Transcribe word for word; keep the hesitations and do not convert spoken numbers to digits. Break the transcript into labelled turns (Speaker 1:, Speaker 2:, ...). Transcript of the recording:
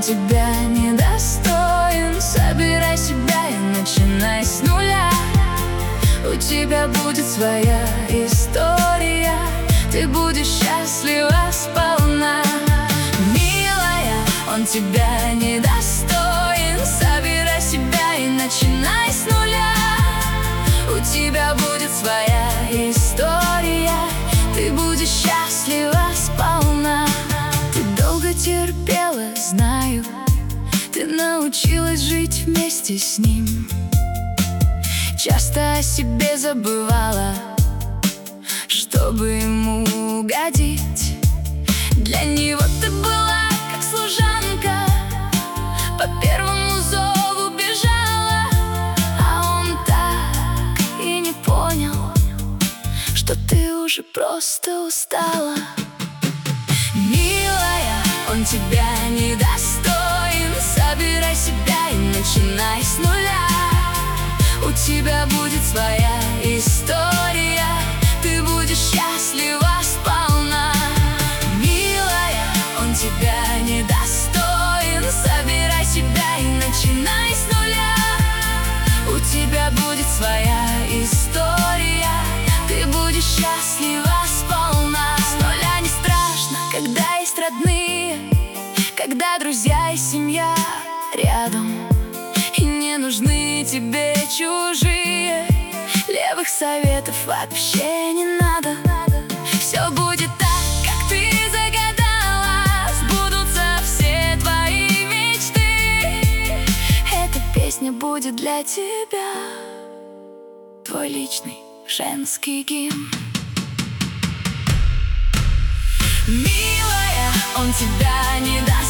Speaker 1: тебя недостоин. Собирай себя и начинай с нуля. У тебя будет своя история, ты будешь счастлива сполна. Милая, он тебя недостоин. Собирай себя и начинай с нуля. У тебя будет своя история, ты будешь счастлива сполна. Ты долго терпела, знаю, ты научилась жить вместе с ним. Часто о себе забывала, чтобы ему угодить. Для него ты была как служанка, по первому зову бежала. А он так и не понял, что ты уже просто устала. Милая, он тебя недостоин. Собирай себя и начинай с нуля. У тебя будет своя история, ты будешь счастлива сполна. Милая, он тебя недостоин. Собирай себя и начинай с нуля. У тебя будет своя история, ты будешь счастлива сполна. С нуля не страшно, когда есть родные, когда друзья и семья рядом, и не нужны тебе чужие. Левых советов вообще не надо. Все будет так, как ты загадала. Сбудутся все твои мечты. Эта песня будет для тебя, твой личный женский гимн. Милая, он тебя не даст.